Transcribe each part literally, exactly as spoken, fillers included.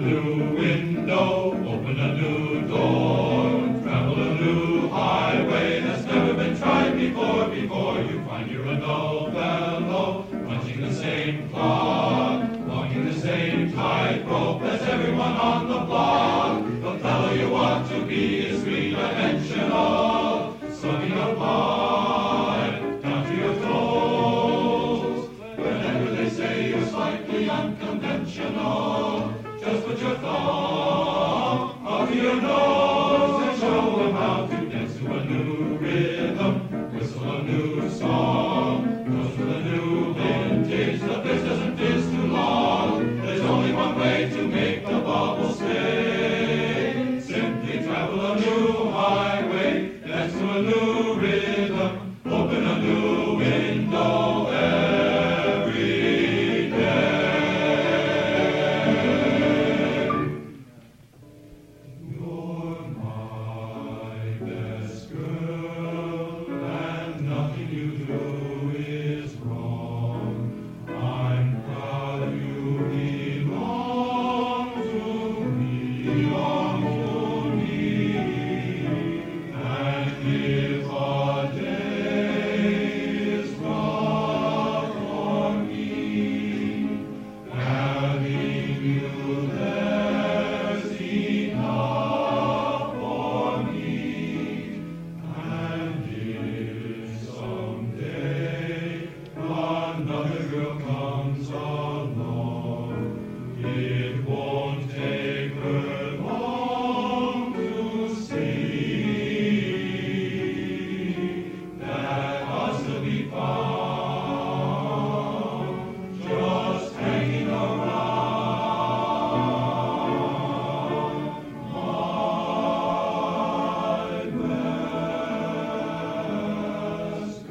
new window, open a new door, travel a new highway that's never been tried before. Before you find you're a dull fellow, punching the same clock, walking the same tightrope as everyone on the block. The fellow you want to be is three-dimensional, smoking a pipe down to your toes. Whenever they say you're slightly unconventional, just put your thumb up to your nose and show them how to dance to a new rhythm, whistle a new song, toast with a new vintage. The fizz doesn't fizz too long. There's only one way to make the bubble stay. Simply travel a new highway, dance to a new rhythm, open a new window every day. You're my best girl, and nothing you do is wrong. I'm proud you belong to me, belong to me. And if a day is rough for me, having you there's enough for me. And if someday another girl comes along, it won't take her long to see that us will be found just hanging around my best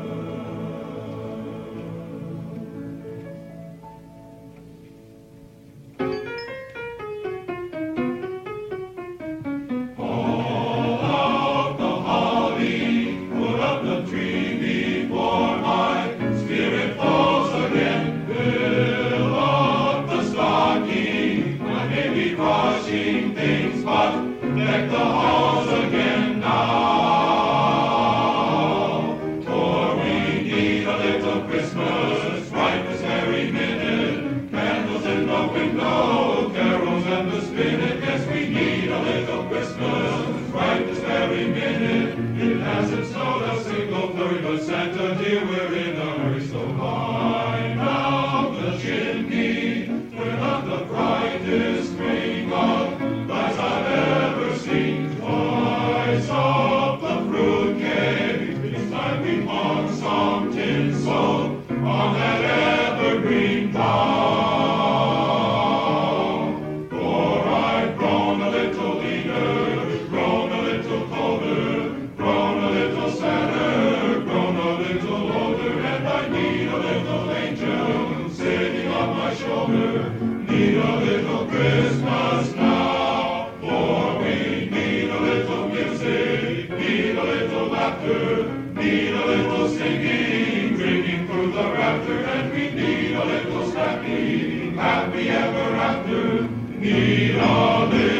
Pull out the holly, put up the tree before my spirit falls again. Fill up the stocking, I may be crushing things, but deck the halls again now. For we need a little Christmas right this very minute. Candles in the window, carols and the spinet. Yes, we need a little Christmas right this very minute. It hasn't snowed a single flurry, but Santa dear, we're in a hurry. So climb out the chimney, turn up the brightest string of lights I've ever seen. Twice up the fruitcake, it's time we hung some tinsel on that evergreen bough. For I've grown a little leaner, grown a little colder, grown a little sadder, grown a little older, and I need a little angel sitting on my shoulder. Need a little Christmas now, for we need a little music, need a little laughter, need a little singing, drinking through the rafter, and we need a little snappy, happy ever after. Need a little